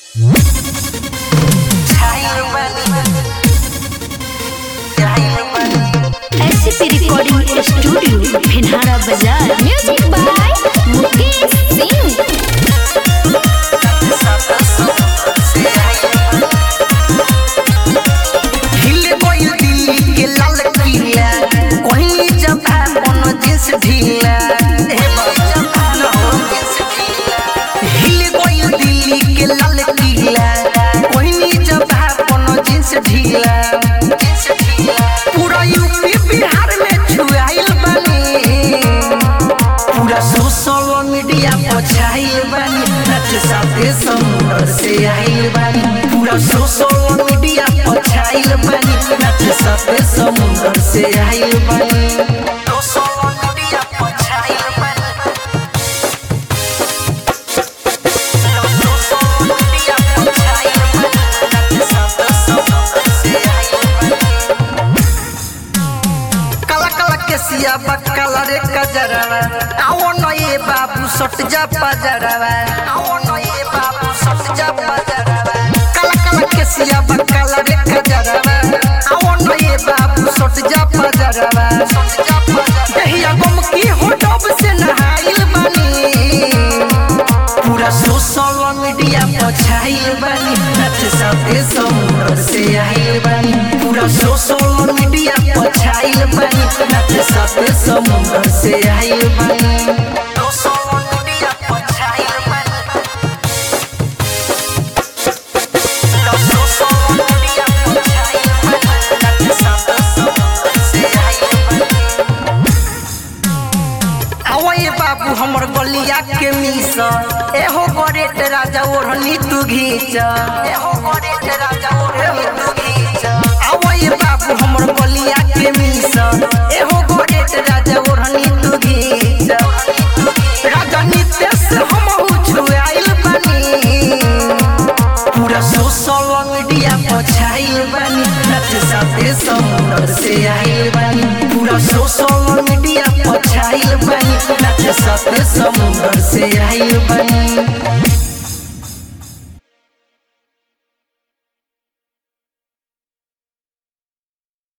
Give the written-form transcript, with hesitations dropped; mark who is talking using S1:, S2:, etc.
S1: SP recording studio Bhinhara बाजार। Music by Mukesh Singh.
S2: पूरा UP Bihar में छुआइल बानी, पूरा सोशल मीडिया पर छाइल बानी, नच साथे समुंदर से आइल बानी। पूरा सोशल मीडिया पर छाइल बानी, नच साथे समुंदर से आइल बानी। सोशल मीडिया पर छाइल बानी, केसिया बक्कला रे कजरवा, आओ न ये बाबू सट जा पजरवा, आओ न ये बाबू सट जा पजरवा। काला काला केसिया बक्कला रे कजरवा, आओ न ये बाबू सट जा पजरवा, सट जा पजरवा। दहिया गम की होटब से नहाइल बानी, पूरा सोशल मीडिया पर छाइल बानी, नच साथे समुंदर से आइल बानी। पूरा सोशल मीडिया पर छाइल बानी, नच साथे समुंदर से आइल बानी। सोशल मीडिया पर छाइल बानी, सोशल मीडिया पर छाइल बानी, नच साथे समुंदर से आइल बानी। आओ ये बाबू हमर गलिया के मीस, एहो गोरेट राजा ओढ़नी तू घीच, एहो गोरेट राजा ओढ़नी तू घीच। आओ ये बाबू हमर गलिया के मीस, एहो गोरेट राजा ओढ़नी तू घीच। राजा नितेश हमहु छुआइल बानी, पूरा सोशल मीडिया पर छाइल बानी, नच साथे समुंदर से आइल बानी। पूरा सोशल मीडिया पर छाइल बानी, नच साथे